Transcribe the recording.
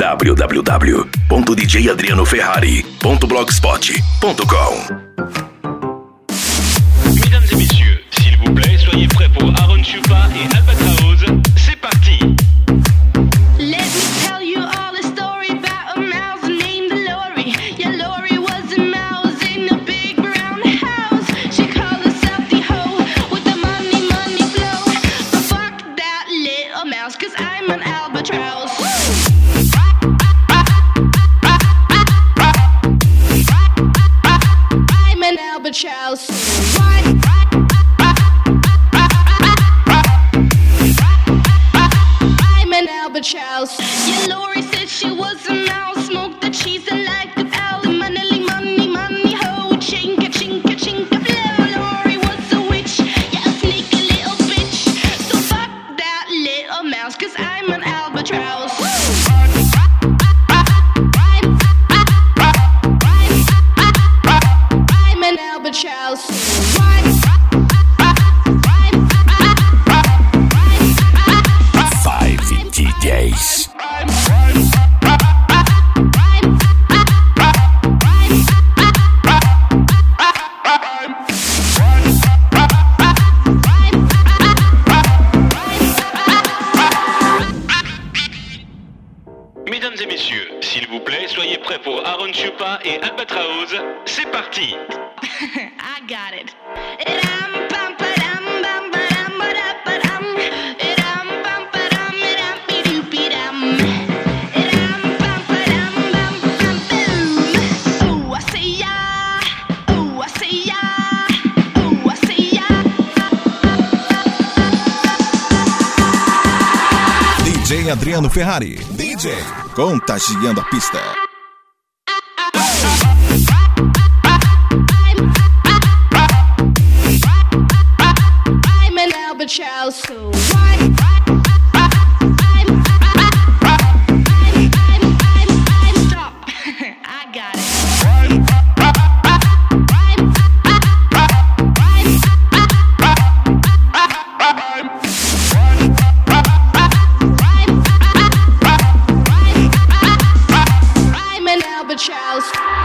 www.djadrianoferrari.blogspot.com. Mesdames et messieurs, s'il vous plaît, soyez prêts pour Aaron Chupa et Albatraoz. C'est parti. Let me tell you all a story about a mouse named Lori. Yeah, Lori was a mouse in a big brown house. She called herself the hoe with the money flow. But fuck that little mouse, 'cause I'm an albatross. I'm an albatross. I'm an albatross. Yeah, Lori said she was a mouse, smoked the cheese and liked the owl. Money, ho, chinka, chinka, chinka, flow. Lori was a witch, yeah, a sneaky little bitch. So fuck that little mouse, 'cause I'm an albatross. I'm an albatross. Five DJs. Mesdames et messieurs, s'il vous plaît, soyez prêts pour Aaron Chupa et Albatraoz. C'est parti. I got it. DJ Adriano Ferrari. DJ contagiando a pista. I'm an albatross. Stop. I got it. I'm an albatross.